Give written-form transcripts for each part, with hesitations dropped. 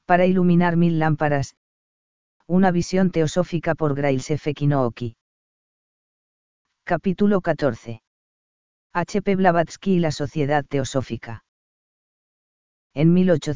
Para iluminar 1000 lámparas. Una visión teosófica por Grails F. Kinooki. Capítulo 14. H. P. Blavatsky y la Sociedad Teosófica. En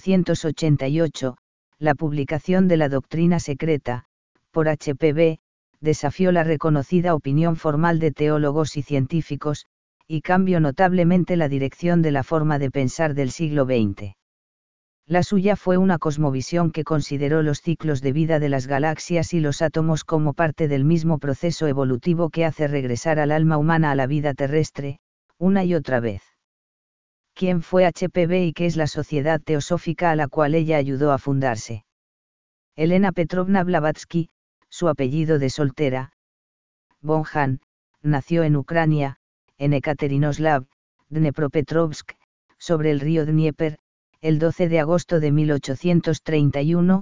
1888, la publicación de la Doctrina Secreta, por H.P.B., desafió la reconocida opinión formal de teólogos y científicos, y cambió notablemente la dirección de la forma de pensar del siglo XX. La suya fue una cosmovisión que consideró los ciclos de vida de las galaxias y los átomos como parte del mismo proceso evolutivo que hace regresar al alma humana a la vida terrestre, una y otra vez. ¿Quién fue H.P.B. y qué es la Sociedad Teosófica a la cual ella ayudó a fundarse? Elena Petrovna Blavatsky, su apellido de soltera, von Hahn, nació en Ucrania, en Ekaterinoslav, Dnepropetrovsk, sobre el río Dnieper, el 12 de agosto de 1831,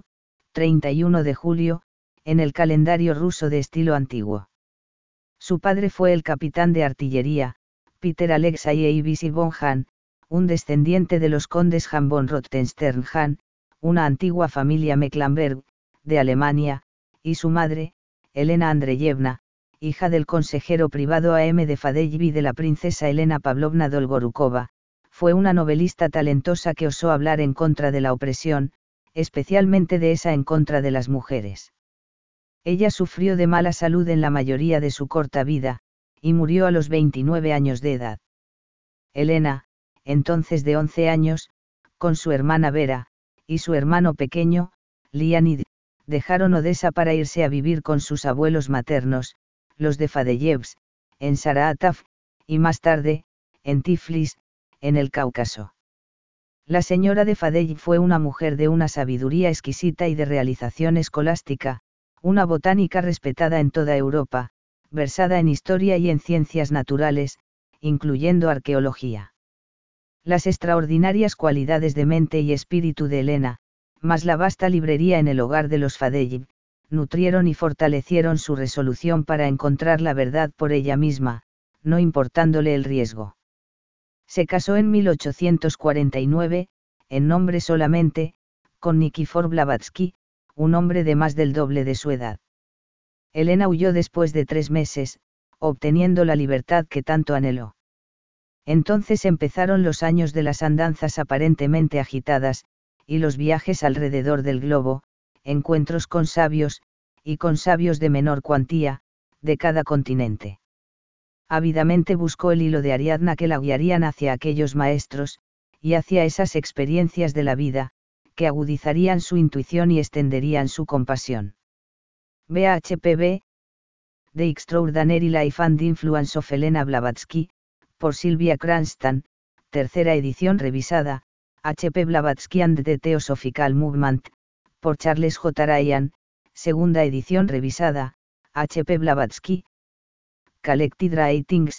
31 de julio, en el calendario ruso de estilo antiguo. Su padre fue el capitán de artillería, Peter Alexei Eivisi von Hahn, un descendiente de los condes Hahn von Rothenstern-Hahn, una antigua familia Mecklenburg, de Alemania, y su madre, Elena Andreyevna, hija del consejero privado A.M. de Fadeyev y de la princesa Elena Pavlovna Dolgorukova, fue una novelista talentosa que osó hablar en contra de la opresión, especialmente de esa en contra de las mujeres. Ella sufrió de mala salud en la mayoría de su corta vida, y murió a los 29 años de edad. Elena, entonces de 11 años, con su hermana Vera, y su hermano pequeño, Leonid, dejaron Odessa para irse a vivir con sus abuelos maternos, los de Fadeyevs, en Saratov, y más tarde, en Tiflis, en el Cáucaso. La señora de Fadeyev fue una mujer de una sabiduría exquisita y de realización escolástica, una botánica respetada en toda Europa, versada en historia y en ciencias naturales, incluyendo arqueología. Las extraordinarias cualidades de mente y espíritu de Elena, más la vasta librería en el hogar de los Fadeyev, nutrieron y fortalecieron su resolución para encontrar la verdad por ella misma, no importándole el riesgo. Se casó en 1849, en nombre solamente, con Nikifor Blavatsky, un hombre de más del doble de su edad. Elena huyó después de 3 meses, obteniendo la libertad que tanto anheló. Entonces empezaron los años de las andanzas aparentemente agitadas, y los viajes alrededor del globo, encuentros con sabios, y con sabios de menor cuantía, de cada continente. Ávidamente buscó el hilo de Ariadna que la guiarían hacia aquellos maestros, y hacia esas experiencias de la vida, que agudizarían su intuición y extenderían su compasión. Vea H.P.B. The Extraordinary Life and Influence of Elena Blavatsky, por Sylvia Cranston, tercera edición revisada, H.P. Blavatsky and the Theosophical Movement, por Charles J. Ryan, segunda edición revisada, H.P. Blavatsky. Collected Writings,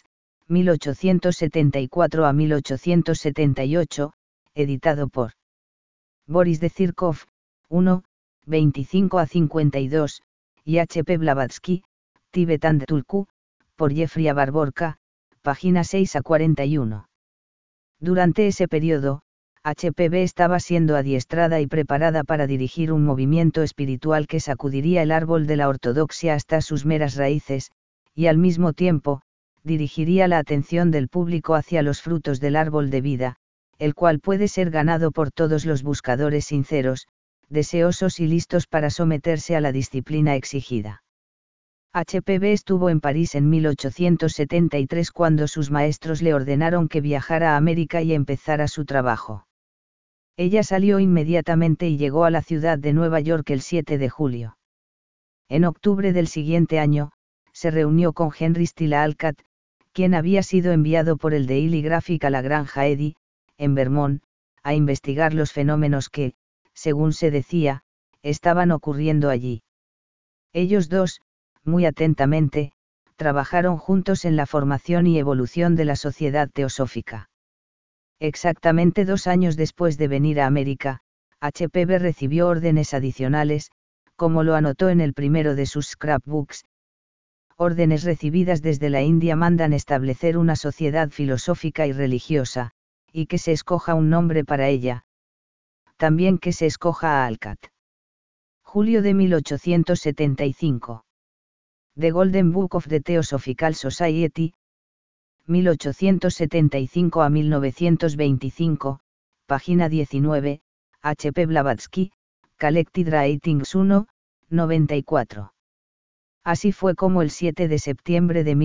1874 a 1878, editado por Boris de Zirkov, 1, 25 a 52, y H.P. Blavatsky, Tibet and Tulku, por Jeffrey A. Barborka, página 6 a 41. Durante ese periodo, H.P.B. estaba siendo adiestrada y preparada para dirigir un movimiento espiritual que sacudiría el árbol de la ortodoxia hasta sus meras raíces, y al mismo tiempo, dirigiría la atención del público hacia los frutos del árbol de vida, el cual puede ser ganado por todos los buscadores sinceros, deseosos y listos para someterse a la disciplina exigida. H.P.B. estuvo en París en 1873 cuando sus maestros le ordenaron que viajara a América y empezara su trabajo. Ella salió inmediatamente y llegó a la ciudad de Nueva York el 7 de julio. En octubre del siguiente año, se reunió con Henry Stilla Alcott, quien había sido enviado por el Daily Graphic a la granja Eddy, en Vermont, a investigar los fenómenos que, según se decía, estaban ocurriendo allí. Ellos dos, muy atentamente, trabajaron juntos en la formación y evolución de la Sociedad Teosófica. Exactamente 2 años después de venir a América, H.P.B. recibió órdenes adicionales, como lo anotó en el primero de sus scrapbooks. Órdenes recibidas desde la India mandan establecer una sociedad filosófica y religiosa, y que se escoja un nombre para ella. también que se escoja a Alcat. Julio de 1875. The Golden Book of the Theosophical Society, 1875 a 1925, página 19, H. P. Blavatsky, Collected Writings 1, 94. Así fue como el 7 de septiembre de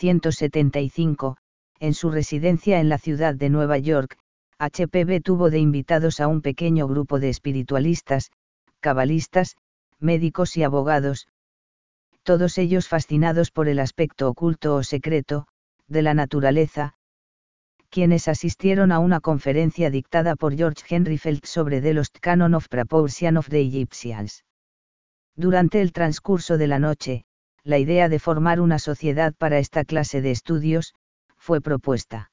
1875, en su residencia en la ciudad de Nueva York, HPB tuvo de invitados a un pequeño grupo de espiritualistas, cabalistas, médicos y abogados, todos ellos fascinados por el aspecto oculto o secreto, de la naturaleza, quienes asistieron a una conferencia dictada por George Henry Felt sobre The Lost Canon of Proportion of the Egyptians. Durante el transcurso de la noche, la idea de formar una sociedad para esta clase de estudios, fue propuesta.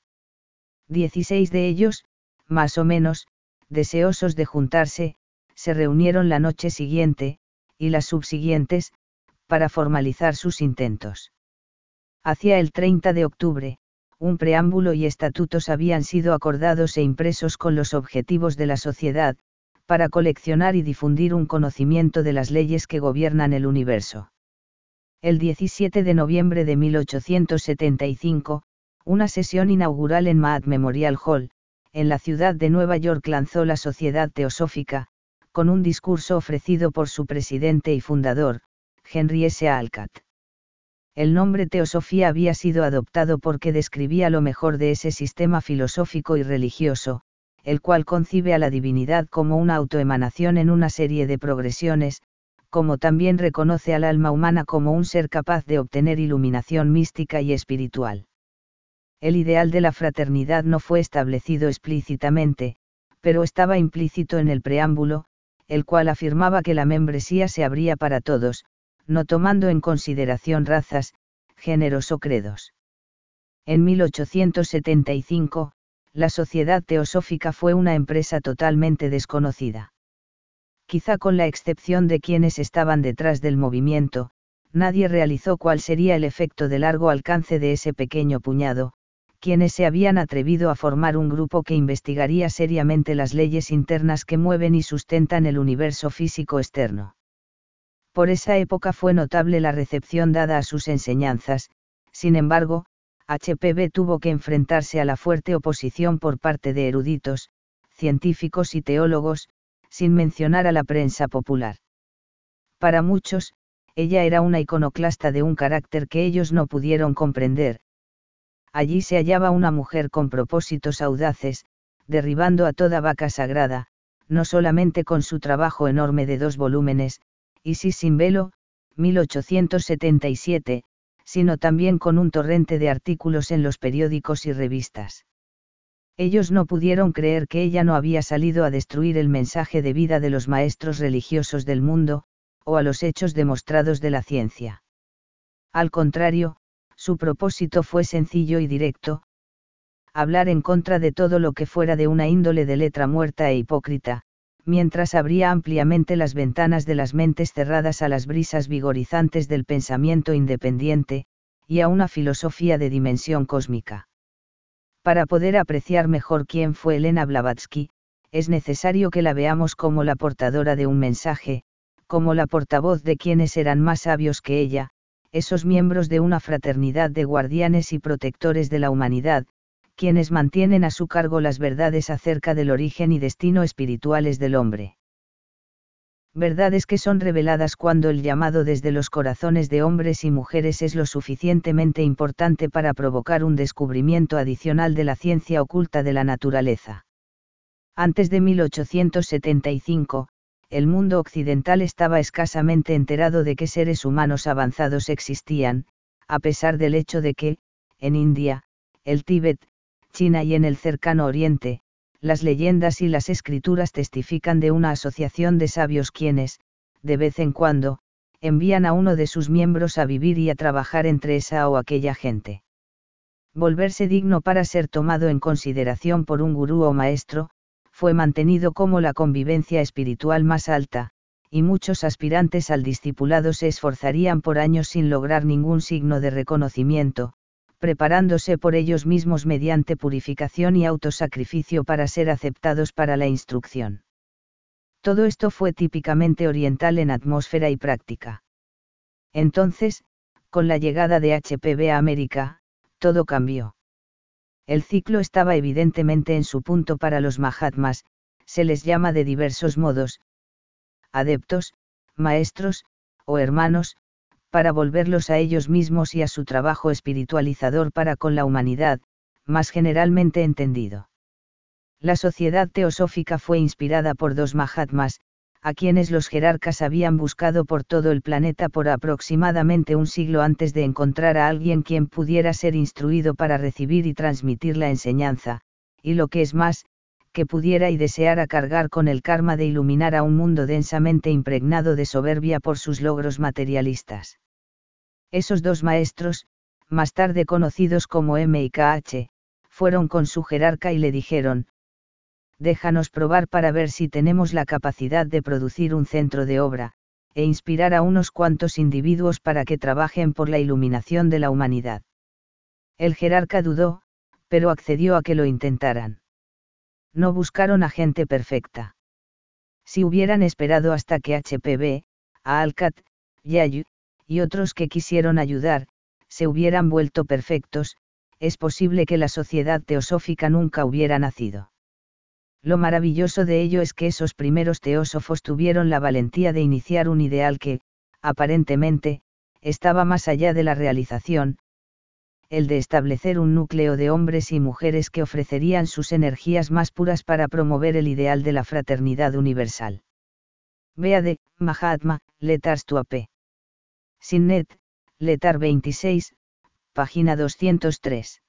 16 de ellos, más o menos, deseosos de juntarse, se reunieron la noche siguiente, y las subsiguientes, para formalizar sus intentos. Hacia el 30 de octubre, un preámbulo y estatutos habían sido acordados e impresos con los objetivos de la sociedad, para coleccionar y difundir un conocimiento de las leyes que gobiernan el universo. El 17 de noviembre de 1875, una sesión inaugural en Maat Memorial Hall, en la ciudad de Nueva York lanzó la Sociedad Teosófica, con un discurso ofrecido por su presidente y fundador, Henry S. Alcat. El nombre Teosofía había sido adoptado porque describía lo mejor de ese sistema filosófico y religioso, el cual concibe a la divinidad como una autoemanación en una serie de progresiones, como también reconoce al alma humana como un ser capaz de obtener iluminación mística y espiritual. El ideal de la fraternidad no fue establecido explícitamente, pero estaba implícito en el preámbulo, el cual afirmaba que la membresía se abría para todos, no tomando en consideración razas, géneros o credos. En 1875, la Sociedad Teosófica fue una empresa totalmente desconocida. Quizá con la excepción de quienes estaban detrás del movimiento, nadie realizó cuál sería el efecto de largo alcance de ese pequeño puñado, quienes se habían atrevido a formar un grupo que investigaría seriamente las leyes internas que mueven y sustentan el universo físico externo. Por esa época fue notable la recepción dada a sus enseñanzas, sin embargo, HPB tuvo que enfrentarse a la fuerte oposición por parte de eruditos, científicos y teólogos, sin mencionar a la prensa popular. Para muchos, ella era una iconoclasta de un carácter que ellos no pudieron comprender. Allí se hallaba una mujer con propósitos audaces, derribando a toda vaca sagrada, no solamente con su trabajo enorme de 2 volúmenes, Isis sin velo, 1877, sino también con un torrente de artículos en los periódicos y revistas. Ellos no pudieron creer que ella no había salido a destruir el mensaje de vida de los maestros religiosos del mundo, o a los hechos demostrados de la ciencia. Al contrario, su propósito fue sencillo y directo: hablar en contra de todo lo que fuera de una índole de letra muerta e hipócrita, mientras abría ampliamente las ventanas de las mentes cerradas a las brisas vigorizantes del pensamiento independiente, y a una filosofía de dimensión cósmica. Para poder apreciar mejor quién fue Elena Blavatsky, es necesario que la veamos como la portadora de un mensaje, como la portavoz de quienes eran más sabios que ella, esos miembros de una fraternidad de guardianes y protectores de la humanidad, quienes mantienen a su cargo las verdades acerca del origen y destino espirituales del hombre. Verdades que son reveladas cuando el llamado desde los corazones de hombres y mujeres es lo suficientemente importante para provocar un descubrimiento adicional de la ciencia oculta de la naturaleza. Antes de 1875, el mundo occidental estaba escasamente enterado de qué seres humanos avanzados existían, a pesar del hecho de que, en India, el Tíbet, China y en el cercano Oriente, las leyendas y las escrituras testifican de una asociación de sabios quienes, de vez en cuando, envían a uno de sus miembros a vivir y a trabajar entre esa o aquella gente. Volverse digno para ser tomado en consideración por un gurú o maestro, fue mantenido como la convivencia espiritual más alta, y muchos aspirantes al discipulado se esforzarían por años sin lograr ningún signo de reconocimiento, preparándose por ellos mismos mediante purificación y autosacrificio para ser aceptados para la instrucción. Todo esto fue típicamente oriental en atmósfera y práctica. Entonces, con la llegada de HPV a América, todo cambió. El ciclo estaba evidentemente en su punto para los Mahatmas, se les llama de diversos modos, adeptos, maestros, o hermanos, para volverlos a ellos mismos y a su trabajo espiritualizador para con la humanidad, más generalmente entendido. La sociedad teosófica fue inspirada por dos Mahatmas, a quienes los jerarcas habían buscado por todo el planeta por aproximadamente un siglo antes de encontrar a alguien quien pudiera ser instruido para recibir y transmitir la enseñanza, y lo que es más, que pudiera y deseara cargar con el karma de iluminar a un mundo densamente impregnado de soberbia por sus logros materialistas. Esos dos maestros, más tarde conocidos como M y KH, fueron con su jerarca y le dijeron: déjanos probar para ver si tenemos la capacidad de producir un centro de obra, e inspirar a unos cuantos individuos para que trabajen por la iluminación de la humanidad. El jerarca dudó, pero accedió a que lo intentaran. No buscaron a gente perfecta. Si hubieran esperado hasta que HPV, Alcat, Yayu, y otros que quisieron ayudar, se hubieran vuelto perfectos, es posible que la sociedad teosófica nunca hubiera nacido. Lo maravilloso de ello es que esos primeros teósofos tuvieron la valentía de iniciar un ideal que, aparentemente, estaba más allá de la realización, el de establecer un núcleo de hombres y mujeres que ofrecerían sus energías más puras para promover el ideal de la fraternidad universal. Vea de Mahatma, Letters to a P. Sinnet, Letter 26, página 203.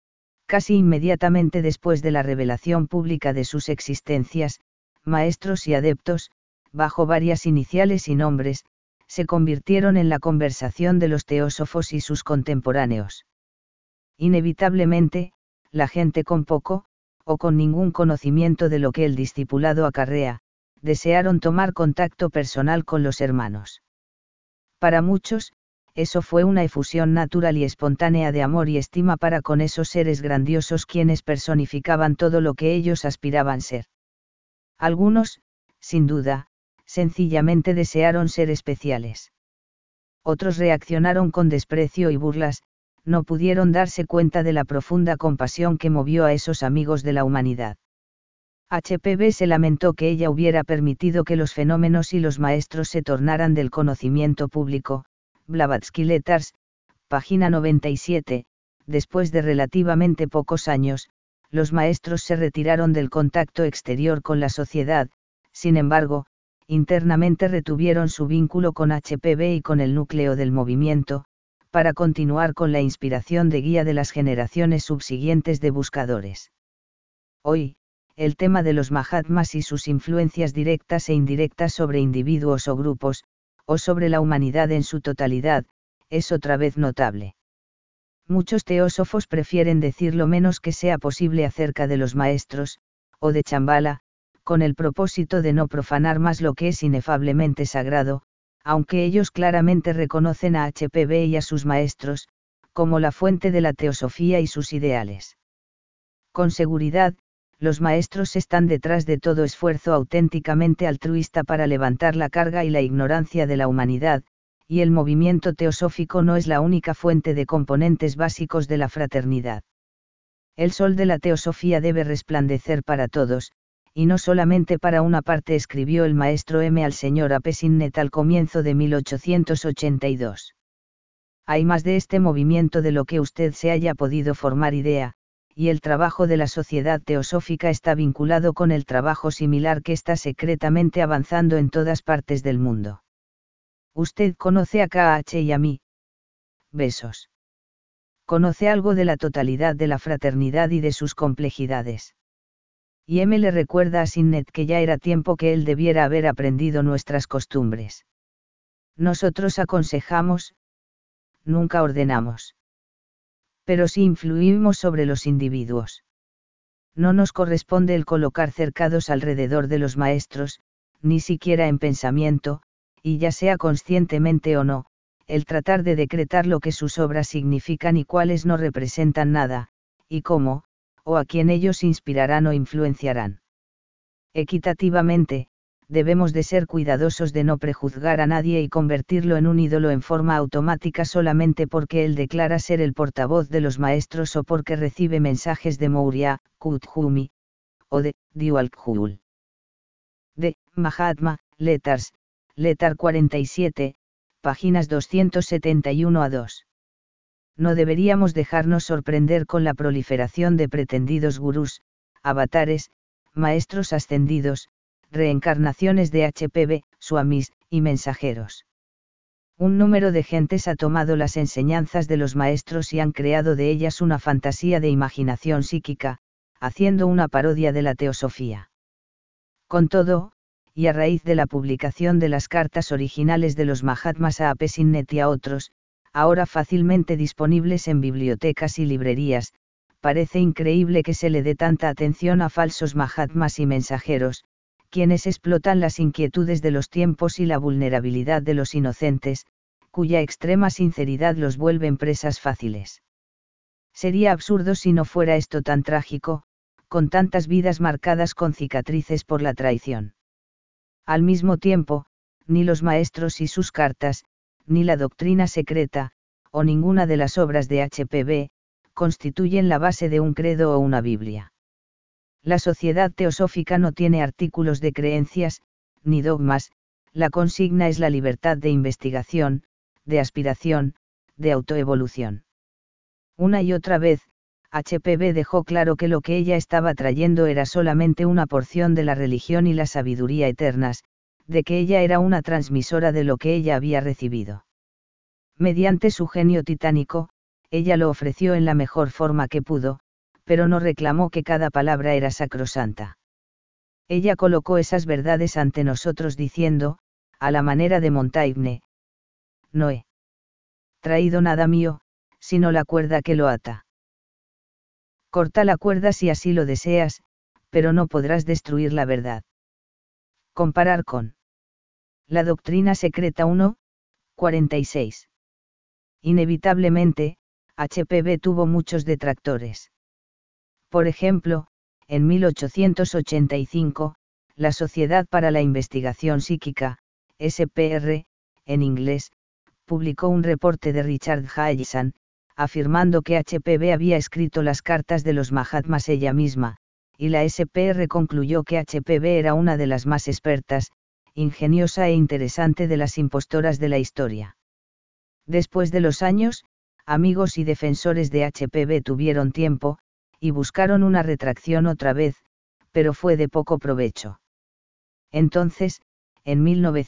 Casi inmediatamente después de la revelación pública de sus existencias, maestros y adeptos, bajo varias iniciales y nombres, se convirtieron en la conversación de los teósofos y sus contemporáneos. Inevitablemente, la gente con poco, o con ningún conocimiento de lo que el discipulado acarrea, desearon tomar contacto personal con los hermanos. Para muchos, eso fue una efusión natural y espontánea de amor y estima para con esos seres grandiosos quienes personificaban todo lo que ellos aspiraban ser. Algunos, sin duda, sencillamente desearon ser especiales. Otros reaccionaron con desprecio y burlas, no pudieron darse cuenta de la profunda compasión que movió a esos amigos de la humanidad. HPV se lamentó que ella hubiera permitido que los fenómenos y los maestros se tornaran del conocimiento público. Blavatsky Letters, página 97, después de relativamente pocos años, los maestros se retiraron del contacto exterior con la sociedad, sin embargo, internamente retuvieron su vínculo con HPV y con el núcleo del movimiento, para continuar con la inspiración de guía de las generaciones subsiguientes de buscadores. Hoy, el tema de los Mahatmas y sus influencias directas e indirectas sobre individuos o grupos, o sobre la humanidad en su totalidad, es otra vez notable. Muchos teósofos prefieren decir lo menos que sea posible acerca de los maestros, o de Chambala, con el propósito de no profanar más lo que es inefablemente sagrado, aunque ellos claramente reconocen a HPV y a sus maestros, como la fuente de la teosofía y sus ideales. Con seguridad, los maestros están detrás de todo esfuerzo auténticamente altruista para levantar la carga y la ignorancia de la humanidad, y el movimiento teosófico no es la única fuente de componentes básicos de la fraternidad. El sol de la teosofía debe resplandecer para todos, y no solamente para una parte, escribió el maestro M. al señor A. P. Sinnet al comienzo de 1882. Hay más de este movimiento de lo que usted se haya podido formar idea, y el trabajo de la sociedad teosófica está vinculado con el trabajo similar que está secretamente avanzando en todas partes del mundo. Usted conoce a KH y a mí. Besos. Conoce algo de la totalidad de la fraternidad y de sus complejidades. Y M le recuerda a Sinnet que ya era tiempo que él debiera haber aprendido nuestras costumbres. Nosotros aconsejamos, nunca ordenamos. Pero sí influimos sobre los individuos. No nos corresponde el colocar cercados alrededor de los maestros, ni siquiera en pensamiento, y ya sea conscientemente o no, el tratar de decretar lo que sus obras significan y cuáles no representan nada, y cómo, o a quién ellos inspirarán o influenciarán. Equitativamente, debemos de ser cuidadosos de no prejuzgar a nadie y convertirlo en un ídolo en forma automática solamente porque él declara ser el portavoz de los maestros o porque recibe mensajes de Maurya, Kuthumi, o de Diwalkhul. De Mahatma, Letters, Letter 47, páginas 271 a 2. No deberíamos dejarnos sorprender con la proliferación de pretendidos gurús, avatares, maestros ascendidos, reencarnaciones de HPV, swamis, y mensajeros. Un número de gentes ha tomado las enseñanzas de los maestros y han creado de ellas una fantasía de imaginación psíquica, haciendo una parodia de la teosofía. Con todo, y a raíz de la publicación de las cartas originales de los Mahatmas a Apesinnet y a otros, ahora fácilmente disponibles en bibliotecas y librerías, parece increíble que se le dé tanta atención a falsos Mahatmas y mensajeros, quienes explotan las inquietudes de los tiempos y la vulnerabilidad de los inocentes, cuya extrema sinceridad los vuelve presas fáciles. Sería absurdo si no fuera esto tan trágico, con tantas vidas marcadas con cicatrices por la traición. Al mismo tiempo, ni los maestros y sus cartas, ni la doctrina secreta, o ninguna de las obras de HPV, constituyen la base de un credo o una Biblia. La sociedad teosófica no tiene artículos de creencias, ni dogmas, la consigna es la libertad de investigación, de aspiración, de autoevolución. Una y otra vez, HPV dejó claro que lo que ella estaba trayendo era solamente una porción de la religión y la sabiduría eternas, de que ella era una transmisora de lo que ella había recibido. Mediante su genio titánico, ella lo ofreció en la mejor forma que pudo, pero no reclamó que cada palabra era sacrosanta. Ella colocó esas verdades ante nosotros diciendo, a la manera de Montaigne: no he traído nada mío, sino la cuerda que lo ata. Corta la cuerda si así lo deseas, pero no podrás destruir la verdad. Comparar con la doctrina secreta 1, 46. Inevitablemente, HPV tuvo muchos detractores. Por ejemplo, en 1885, la Sociedad para la Investigación Psíquica, SPR, en inglés, publicó un reporte de Richard Hallison, afirmando que HPV había escrito las cartas de los Mahatmas ella misma, y la SPR concluyó que HPV era una de las más expertas, ingeniosa e interesante de las impostoras de la historia. Después de los años, amigos y defensores de HPV tuvieron tiempo, y buscaron una retracción otra vez, pero fue de poco provecho. Entonces, en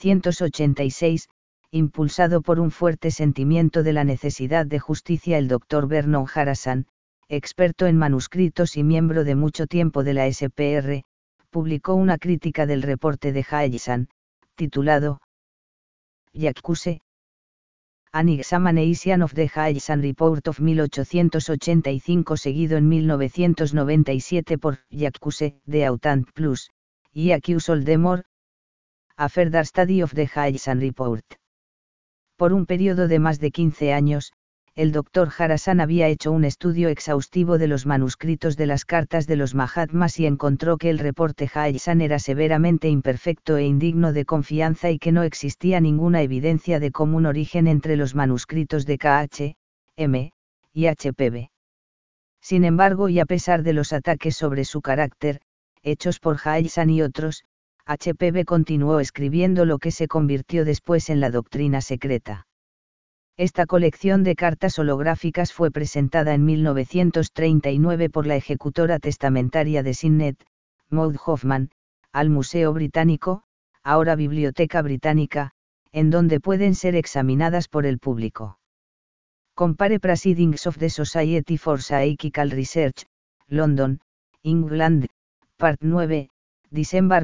1986, impulsado por un fuerte sentimiento de la necesidad de justicia, el Dr. Vernon Harrison, experto en manuscritos y miembro de mucho tiempo de la SPR, publicó una crítica del reporte de Hallison, titulado Yakkuse, An Examination of the Hallison Report of 1885, seguido en 1997 por Yakkuse, de Autant Plus, y Accuse Oldemore, A Further Study of the Hallison Report. Por un periodo de más de 15 años, el Dr. Harrison había hecho un estudio exhaustivo de los manuscritos de las cartas de los Mahatmas y encontró que el reporte Hallison era severamente imperfecto e indigno de confianza y que no existía ninguna evidencia de común origen entre los manuscritos de KH, M, y HPV. Sin embargo, y a pesar de los ataques sobre su carácter, hechos por Hallison y otros, HPV continuó escribiendo lo que se convirtió después en la doctrina secreta. Esta colección de cartas holográficas fue presentada en 1939 por la ejecutora testamentaria de Sinnet, Maud Hoffman, al Museo Británico, ahora Biblioteca Británica, en donde pueden ser examinadas por el público. Compare Proceedings of the Society for Psychical Research, London, England, Part 9, December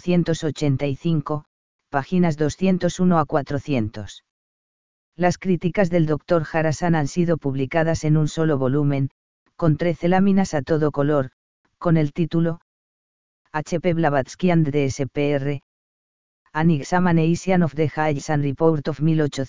1885, páginas 201 a 400. Las críticas del Dr. Harrison han sido publicadas en un solo volumen, con 13 láminas a todo color, con el título H.P. Blavatsky and the SPR, An Examination of the Hallison Report of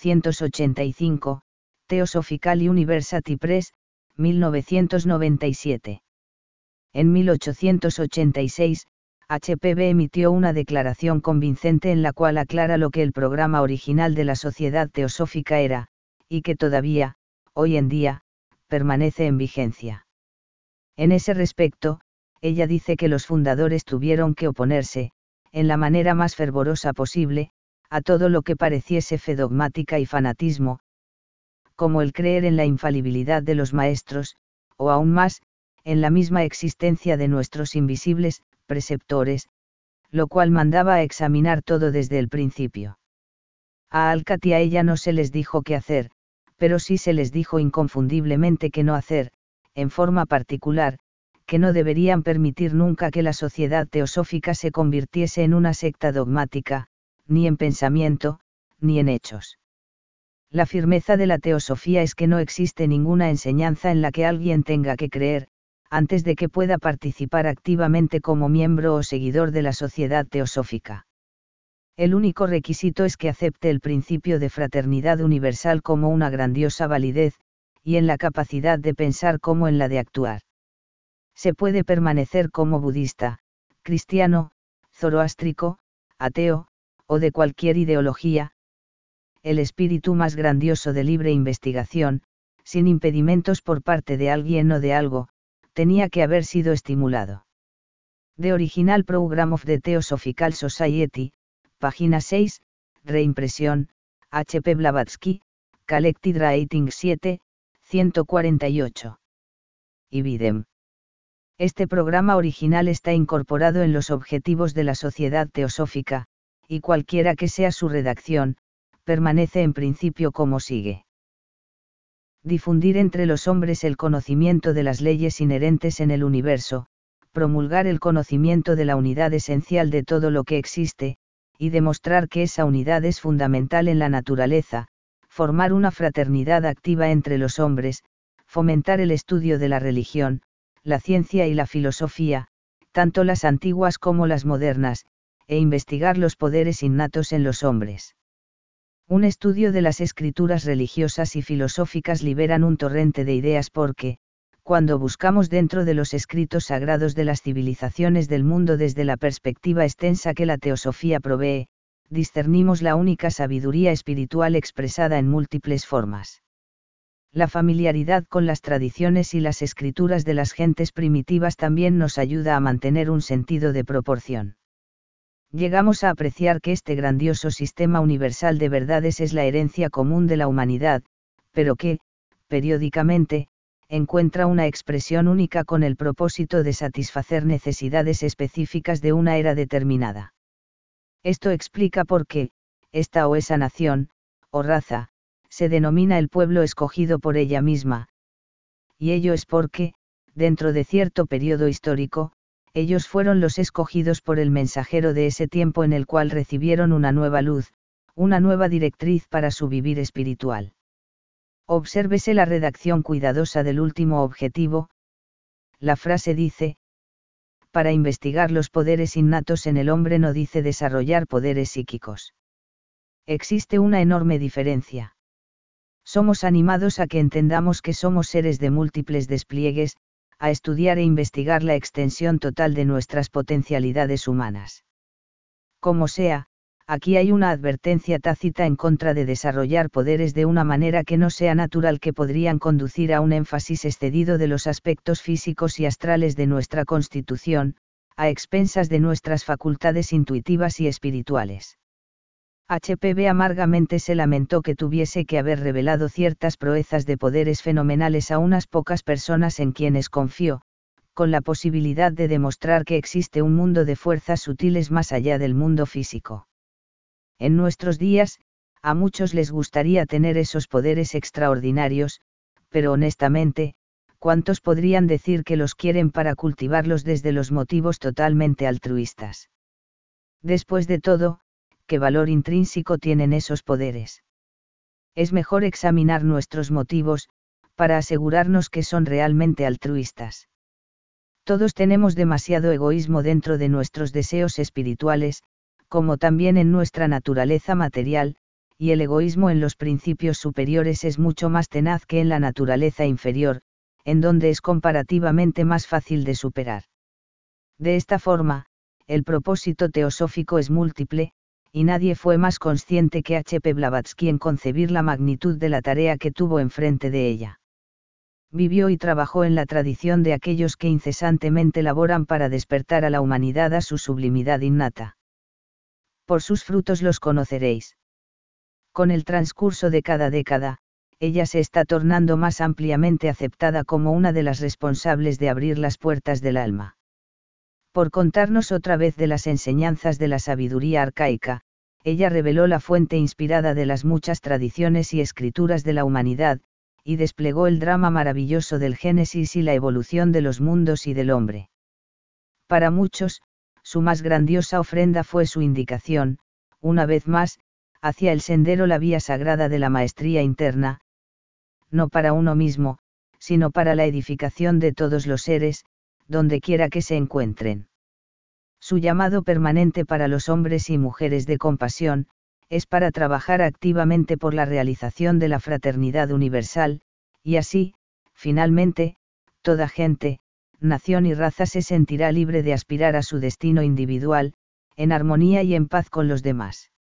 1885, Theosophical University Press, 1997. En 1886, HPV emitió una declaración convincente en la cual aclara lo que el programa original de la Sociedad Teosófica era, y que todavía, hoy en día, permanece en vigencia. En ese respecto, ella dice que los fundadores tuvieron que oponerse, en la manera más fervorosa posible, a todo lo que pareciese fe dogmática y fanatismo, como el creer en la infalibilidad de los maestros, o aún más, en la misma existencia de nuestros invisibles preceptores, lo cual mandaba a examinar todo desde el principio. A Alcat y a ella no se les dijo qué hacer, pero sí se les dijo inconfundiblemente qué no hacer, en forma particular, que no deberían permitir nunca que la sociedad teosófica se convirtiese en una secta dogmática, ni en pensamiento, ni en hechos. La firmeza de la teosofía es que no existe ninguna enseñanza en la que alguien tenga que creer, antes de que pueda participar activamente como miembro o seguidor de la sociedad teosófica. El único requisito es que acepte el principio de fraternidad universal como una grandiosa validez, y en la capacidad de pensar como en la de actuar. Se puede permanecer como budista, cristiano, zoroástrico, ateo, o de cualquier ideología, el espíritu más grandioso de libre investigación, sin impedimentos por parte de alguien o de algo, tenía que haber sido estimulado. The Original Program of the Theosophical Society, página 6, reimpresión, H.P. Blavatsky, Collected Writings 7, 148. Ibidem. Este programa original está incorporado en los objetivos de la Sociedad Teosófica, y cualquiera que sea su redacción, permanece en principio como sigue. Difundir entre los hombres el conocimiento de las leyes inherentes en el universo, promulgar el conocimiento de la unidad esencial de todo lo que existe, y demostrar que esa unidad es fundamental en la naturaleza, formar una fraternidad activa entre los hombres, fomentar el estudio de la religión, la ciencia y la filosofía, tanto las antiguas como las modernas, e investigar los poderes innatos en los hombres. Un estudio de las escrituras religiosas y filosóficas liberan un torrente de ideas porque, cuando buscamos dentro de los escritos sagrados de las civilizaciones del mundo desde la perspectiva extensa que la teosofía provee, discernimos la única sabiduría espiritual expresada en múltiples formas. La familiaridad con las tradiciones y las escrituras de las gentes primitivas también nos ayuda a mantener un sentido de proporción. Llegamos a apreciar que este grandioso sistema universal de verdades es la herencia común de la humanidad, pero que, periódicamente, encuentra una expresión única con el propósito de satisfacer necesidades específicas de una era determinada. Esto explica por qué, esta o esa nación, o raza, se denomina el pueblo escogido por ella misma. Y ello es porque, dentro de cierto periodo histórico, ellos fueron los escogidos por el mensajero de ese tiempo en el cual recibieron una nueva luz, una nueva directriz para su vivir espiritual. Obsérvese la redacción cuidadosa del último objetivo. La frase dice, para investigar los poderes innatos en el hombre, no dice desarrollar poderes psíquicos. Existe una enorme diferencia. Somos animados a que entendamos que somos seres de múltiples despliegues, a estudiar e investigar la extensión total de nuestras potencialidades humanas. Como sea, aquí hay una advertencia tácita en contra de desarrollar poderes de una manera que no sea natural, que podrían conducir a un énfasis excedido de los aspectos físicos y astrales de nuestra constitución, a expensas de nuestras facultades intuitivas y espirituales. HPV amargamente se lamentó que tuviese que haber revelado ciertas proezas de poderes fenomenales a unas pocas personas en quienes confió, con la posibilidad de demostrar que existe un mundo de fuerzas sutiles más allá del mundo físico. En nuestros días, a muchos les gustaría tener esos poderes extraordinarios, pero honestamente, ¿cuántos podrían decir que los quieren para cultivarlos desde los motivos totalmente altruistas? Después de todo, ¿qué valor intrínseco tienen esos poderes? Es mejor examinar nuestros motivos, para asegurarnos que son realmente altruistas. Todos tenemos demasiado egoísmo dentro de nuestros deseos espirituales, como también en nuestra naturaleza material, y el egoísmo en los principios superiores es mucho más tenaz que en la naturaleza inferior, en donde es comparativamente más fácil de superar. De esta forma, el propósito teosófico es múltiple, y nadie fue más consciente que H. P. Blavatsky en concebir la magnitud de la tarea que tuvo enfrente de ella. Vivió y trabajó en la tradición de aquellos que incesantemente laboran para despertar a la humanidad a su sublimidad innata. Por sus frutos los conoceréis. Con el transcurso de cada década, ella se está tornando más ampliamente aceptada como una de las responsables de abrir las puertas del alma. Por contarnos otra vez de las enseñanzas de la sabiduría arcaica, ella reveló la fuente inspirada de las muchas tradiciones y escrituras de la humanidad, y desplegó el drama maravilloso del Génesis y la evolución de los mundos y del hombre. Para muchos, su más grandiosa ofrenda fue su indicación, una vez más, hacia el sendero, la vía sagrada de la maestría interna, no para uno mismo, sino para la edificación de todos los seres, donde quiera que se encuentren. Su llamado permanente para los hombres y mujeres de compasión, es para trabajar activamente por la realización de la fraternidad universal, y así, finalmente, toda gente, nación y raza se sentirá libre de aspirar a su destino individual, en armonía y en paz con los demás.